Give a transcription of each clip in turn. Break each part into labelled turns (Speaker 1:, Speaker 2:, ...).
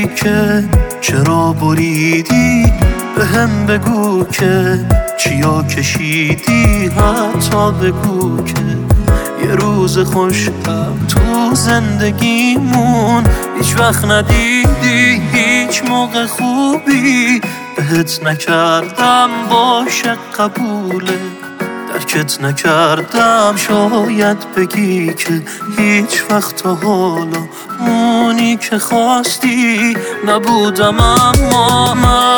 Speaker 1: که چرا بریدی، به هم بگو که چیا کشیدی، حتی بگو که یه روز خوشم تو زندگیمون هیچ وقت ندیدی، هیچ موقع خوبی بهت نکردم باشه قبوله، درکت نکردم شاید بگی که هیچ وقت تا حالا اونی که خواستی نبودم، اما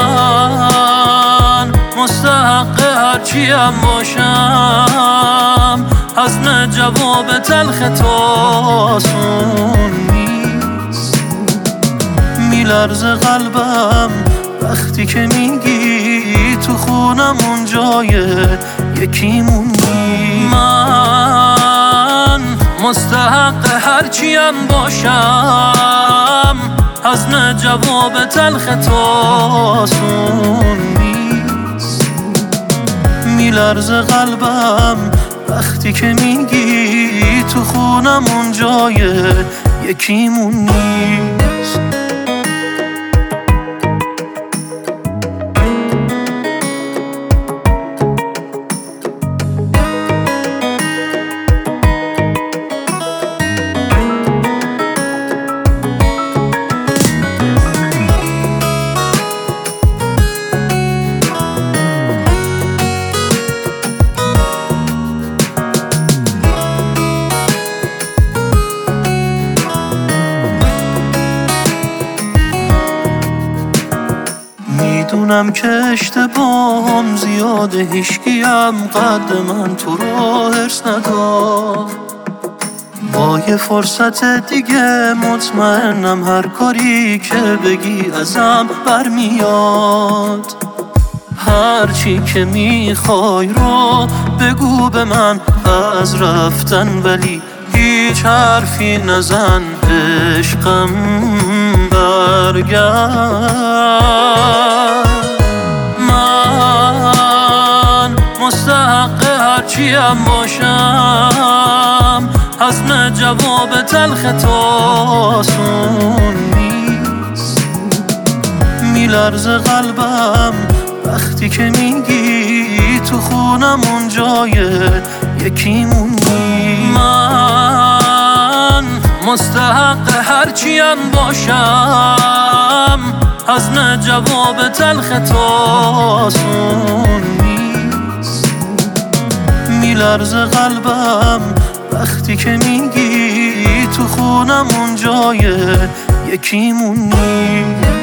Speaker 1: من مستحق هرچیم باشم، حزم جواب تلخ تو آسون نیست، میلرزه قلبم وقتی که میگی تو خونمون جایه یکیمون نیست. من مستحق هرچیم باشم، حزم جواب تلخ تو آسون نیست، میلرزه قلبم وقتی که میگی تو خونمون جایه یکیمون نیست. میدونم که اشتباهم زیاده، هیچکیم قد من تو رو حرص نداد، با یه فرصت دیگه مطمئنم هر کاری که بگی ازم برمیاد، هرچی که میخوای رو بگو به من از رفتن، ولی هیچ حرفی نزن عشقم برگرد. من مستحق هرچیم باشم، حزم جواب تلخ تو آسون نیست، میلرزه قلبم وقتی که میگی تو خونمون جایه یکیمون نیست. من مستحق هرچیم باشم، حزم جواب تلخ تو آسون نیست، میلرزه قلبم وقتی که میگی تو خونمون جایه یکیمون نیست.